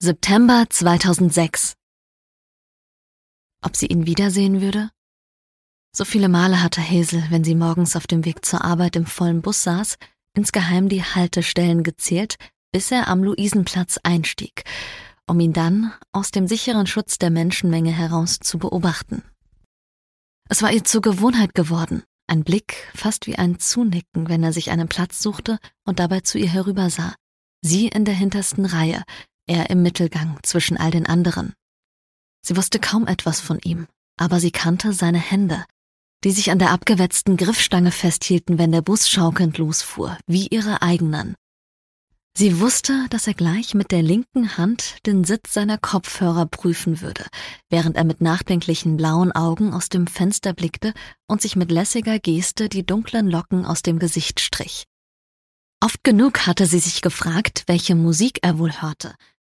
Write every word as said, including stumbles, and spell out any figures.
September zweitausendsechs. Ob sie ihn wiedersehen würde? So viele Male hatte Hazel, wenn sie morgens auf dem Weg zur Arbeit im vollen Bus saß, insgeheim die Haltestellen gezählt, bis er am Luisenplatz einstieg, um ihn dann aus dem sicheren Schutz der Menschenmenge heraus zu beobachten. Es war ihr zur Gewohnheit geworden, ein Blick fast wie ein Zunicken, wenn er sich einen Platz suchte und dabei zu ihr herübersah. Sie in der hintersten Reihe, er im Mittelgang zwischen all den anderen. Sie wusste kaum etwas von ihm, aber sie kannte seine Hände, die sich an der abgewetzten Griffstange festhielten, wenn der Bus schaukelnd losfuhr, wie ihre eigenen. Sie wusste, dass er gleich mit der linken Hand den Sitz seiner Kopfhörer prüfen würde, während er mit nachdenklichen blauen Augen aus dem Fenster blickte und sich mit lässiger Geste die dunklen Locken aus dem Gesicht strich. Oft genug hatte sie sich gefragt, welche Musik er wohl hörte,